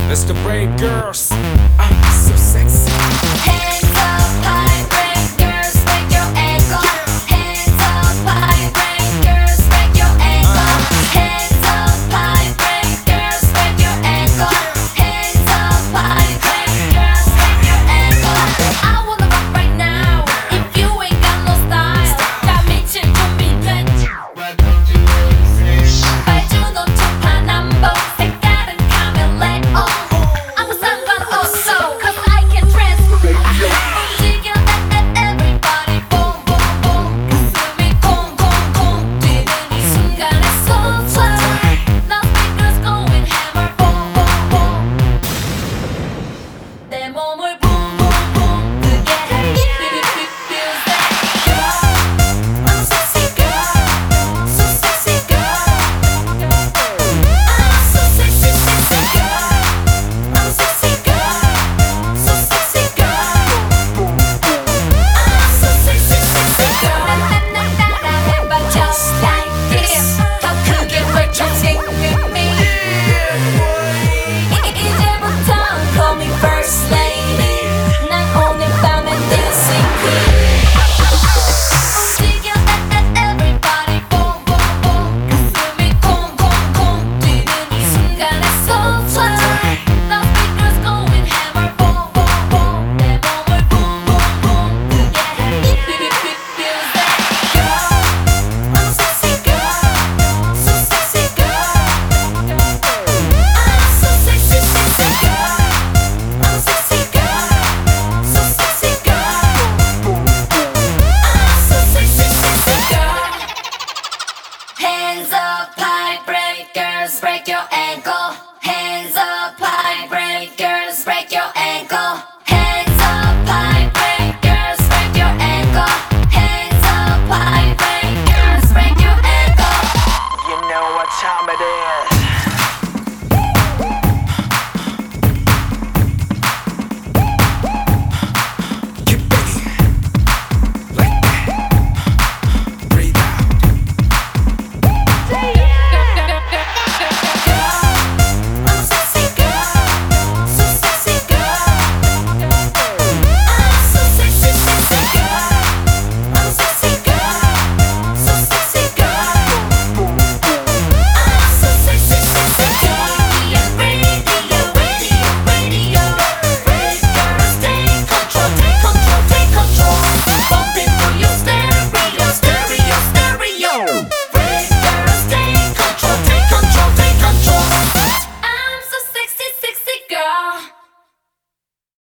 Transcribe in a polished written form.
Let's go brave girls. I'm so sexy. Hands up high, brave girls, break your ankle. Hands up high, brave girls, break your ankle. Hands up high, brave girls, break your ankle. Hands up high, brave girls, break your ankle. I wanna rock right now. If you ain't got no style, 다 미칠 준비됐지? 발주도 촉한 안보 색깔은 카멜레온. 아무 상관없어, 'cause I can transform. 움직여 everybody, boom boom boom. 가슴이 콩콩콩 뛰는 이 순간에 so fly. Now speakers going hammer, boom boom boom. 내 몸을 boom boom boom 크게 해. Feels that girl, I'm sexy girl, so sexy girl. I'm so sexy, sexy girl. I'm sexy girl, so sexy girl. I'm so sexy, sexy girl. 따라해봐 just like this. 더 크게 외쳐 sing with me. 이제부터 call me first lady. 난 오늘 밤에 dancing queen. 움직여 everybody, boom boom boom. 가슴이 콩콩콩 뛰는 이 순간에 so fly. Now speakers going hammer, boom boom boom. 내 몸을 boom boom boom 크게 해. Feels that girl, I'm sexy girl, so sexy girl. I'm so sexy, sexy girl. I'm sexy girl, so sexy girl. I'm so sexy, sexy girl. Hands up high, brave girls, break your ankle. Hands up high, brave girls, break your ankle. Hands up high, brave girls, break your ankle. Hands up high, brave girls, break your ankle. You know what time it is. Get ready. Like that. Breathe out. I'm sexy girl, so sexy girl. I'm so sexy, sexy girl. I'm sexy girl, so sexy girl. I'm so sexy, sexy girl. Radio, radio, radio. Brave girls, take control, take control, take control. Bumping through your stereo, stereo, stereo. Brave girls, take control, take control, take control. I'm so sexy, sexy girl.